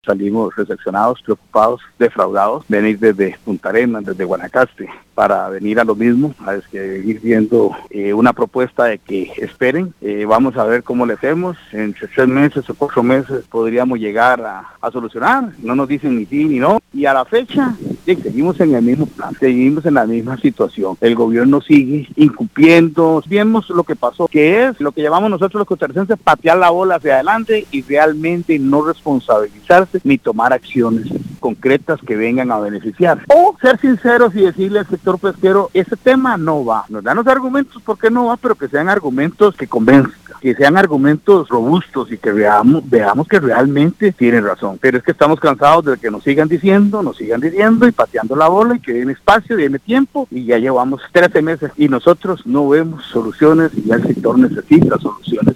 Salimos recepcionados, preocupados, defraudados, venir desde Punta Arenas, desde Guanacaste, para venir a lo mismo, a seguir viendo una propuesta de que esperen, vamos a ver cómo le hacemos, entre 3 meses o 4 meses podríamos llegar a solucionar, no nos dicen ni sí ni no, y a la fecha seguimos en el mismo plan, seguimos en la misma situación, el gobierno sigue incumpliendo, vemos lo que pasó, que es lo que llamamos nosotros los costarricenses patear la bola hacia adelante y realmente no responsabilizarse ni tomar acciones concretas que vengan a beneficiar. O ser sinceros y decirle al sector pesquero, ese tema no va. Nos dan los argumentos por qué no va, pero que sean argumentos que convenzcan, que sean argumentos robustos y que veamos que realmente tienen razón. Pero es que estamos cansados de que nos sigan diciendo y pateando la bola y que den espacio, den tiempo, y ya llevamos 13 meses y nosotros no vemos soluciones y ya el sector necesita soluciones.